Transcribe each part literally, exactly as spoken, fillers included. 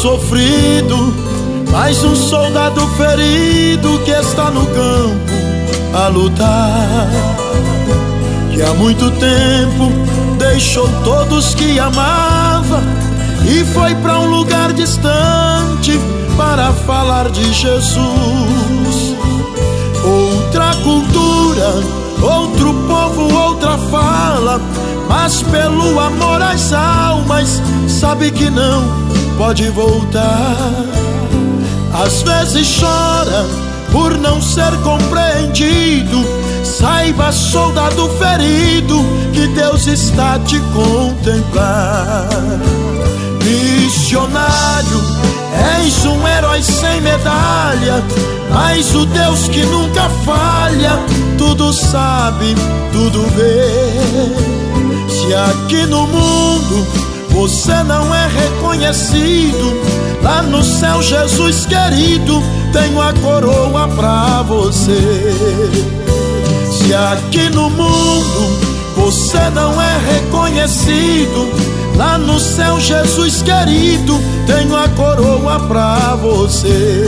sofrido, mais um soldado ferido que está no campo a lutar, que há muito tempo deixou todos que amava e foi para um lugar distante para falar de Jesus. Outra cultura, outro povo, outra fala, mas pelo amor às almas sabe que não pode voltar. Às vezes chora por não ser compreendido. Saiba, soldado ferido, que Deus está a te contemplar. Missionário, és um herói sem medalha, mas o Deus que nunca falha tudo sabe, tudo vê. Se aqui no mundo você não é reconhecido, lá no céu, Jesus querido, tenho a coroa pra você. Se aqui no mundo você não é reconhecido, lá no céu, Jesus querido, tenho a coroa pra você.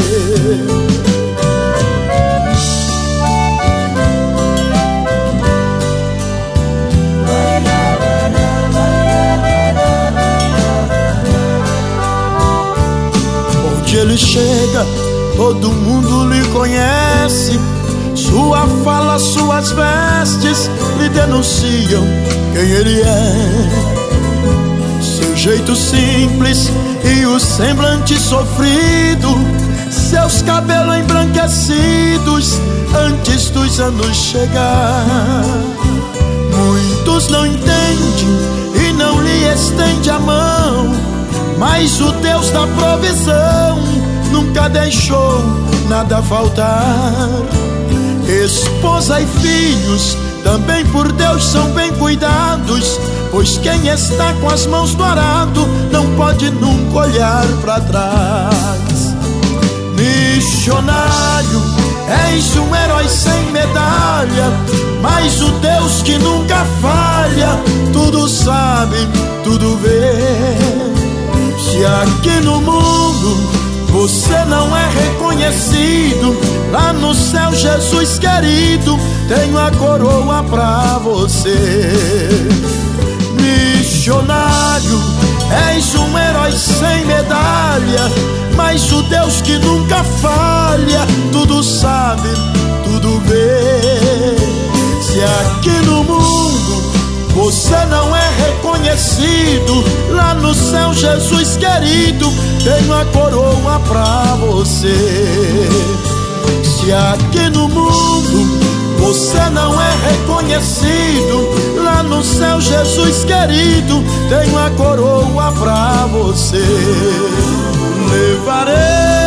Onde ele chega, todo mundo lhe conhece. Sua fala, suas vestes lhe denunciam quem ele é. Seu jeito simples e o semblante sofrido, seus cabelos embranquecidos antes dos anos chegar. Muitos não entendem e não lhe estende a mão, mas o Deus da provisão nunca deixou nada faltar. Esposa e filhos também por Deus são bem cuidados, pois quem está com as mãos no arado não pode nunca olhar para trás. Missionário, és um herói sem medalha, mas o Deus que nunca falha tudo sabe, tudo vê. Se aqui no mundo você não é reconhecido, lá no céu, Jesus querido, tenho a coroa pra você. Missionário, és um herói sem medalha, mas o Deus que nunca falha tudo sabe, tudo vê. Se aqui no mundo você não é reconhecido, lá no céu, Jesus querido, tenho a coroa pra você. Se aqui no mundo você não é reconhecido, lá no céu, Jesus querido, tenho a coroa pra você. Levarei